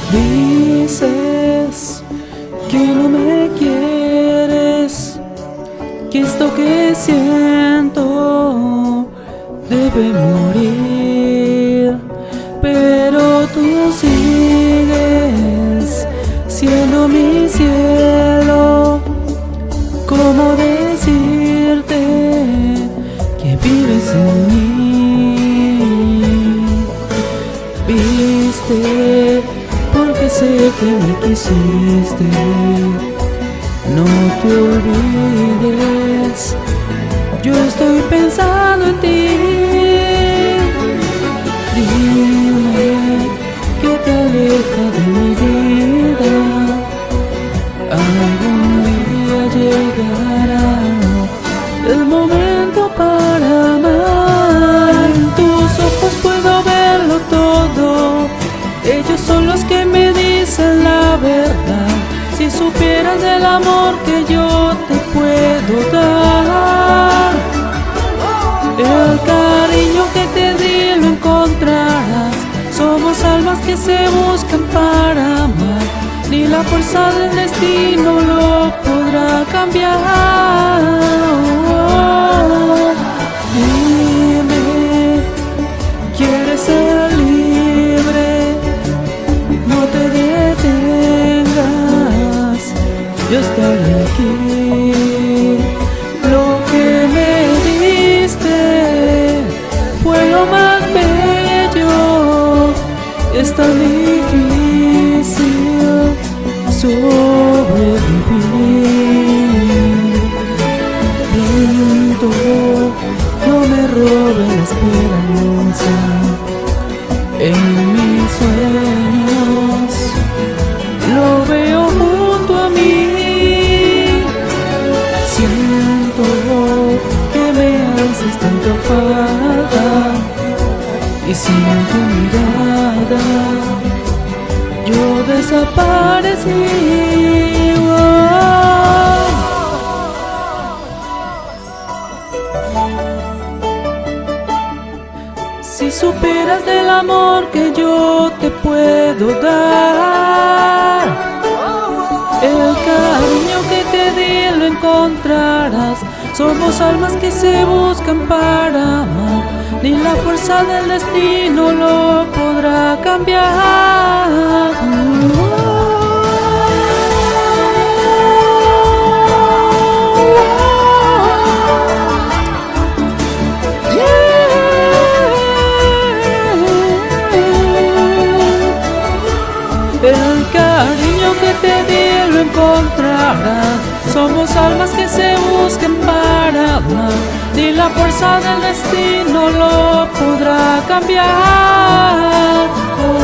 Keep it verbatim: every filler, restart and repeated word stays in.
Dices que no me quieres, que esto que siento debe morir, pero tú sigues siendo mi cielo. ¿Cómo decirte que vives en mí? Viste, porque sé que me quisiste. No te olvides, yo estoy pensando en ti. Dime que te aleja de mi vida. Algún día llegará el momento para amar. En tus ojos puedo verlo todo, ellos son los que me dicen la verdad. Si supieras del amor que yo te puedo dar, el cariño que te di lo encontrarás. Somos almas que se buscan para amar, ni la fuerza del destino lo podrá cambiar. Dime, ¿quieres ser libre? No te detengas, yo estaré aquí. Lo que me diste fue lo más bello. Es tan difícil sobrevivir. Viento, no me robe la esperanza. En mis sueños lo veo junto a mí. Siento que me haces tanta falta, y sin tu mirada yo desaparecí. Si supieras del amor que yo te puedo dar, el cariño que te di lo encontrarás. Somos almas que se buscan para amar, ni la fuerza del destino lo podrá cambiar. El cariño que te di lo encontrarás. Somos almas que se buscan para amar, ni la fuerza del destino lo podrá cambiar.